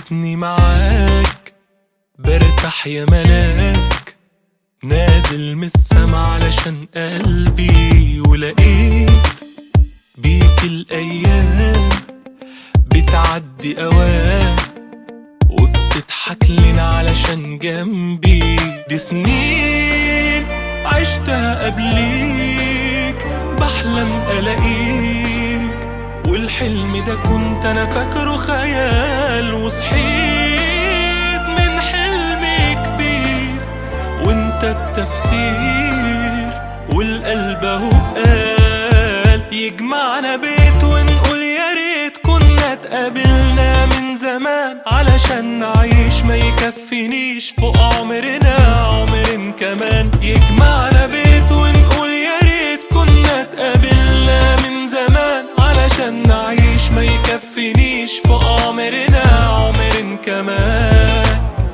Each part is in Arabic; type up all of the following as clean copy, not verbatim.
لقيتني معاك برتاح يا ملاك، نازل من السما علشان قلبي، ولقيت بيك الأيام بتعدي أوام، وبتضحك لنا علشان جنبي. دي سنين عشتها قبليك، بحلم ألاقيك، والحلم ده كنت أنا فاكره خيال، وصحيت من حلم كبير وانت التفسير، والقلب اهو قال يجمعنا بيت ونقول يا ريت كنا اتقابلنا من زمان، علشان نعيش ما يكفينيش فوق عمرنا عمرين كمان. يجمعنا بيت ونقول يا ريت كنا اتقابلنا من زمان، علشان نعيش ما يكفينيش فوق عمرنا عمرين كمان.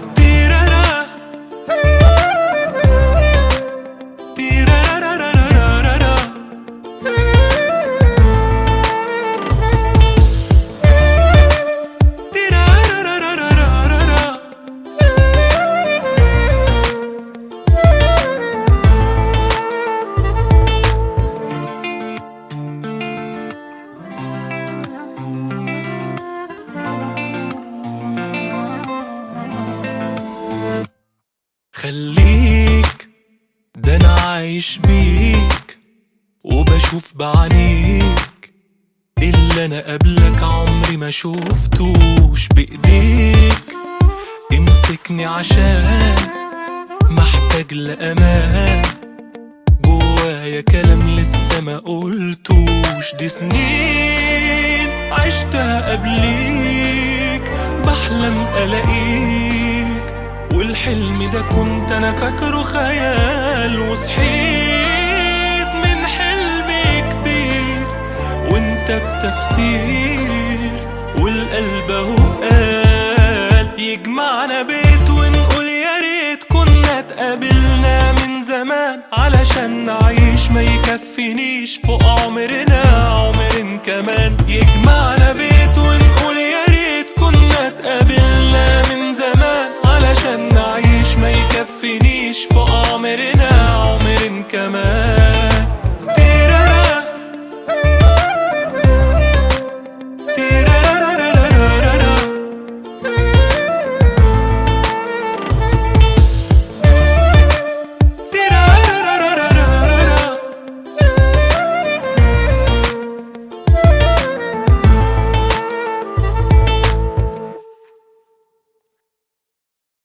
خليك ده انا عايش بيك، وبشوف بعينيك اللي انا قبلك عمري ما شوفتوش بايديك. امسكني عشان محتاج لأمان، جوايا كلام لسه ما قلتوش. دي سنين عشتها قبليك، بحلم ألاقيك، والحلم ده كنت أنا فاكره خيال، وصحيت من حلم كبير وانت التفسير، والقلب اهو قال يجمعنا بيت ونقول يا ريت كنا اتقابلنا من زمان، علشان نعيش ما يكفينيش فوق عمرنا عمرين كمان. يجمعنا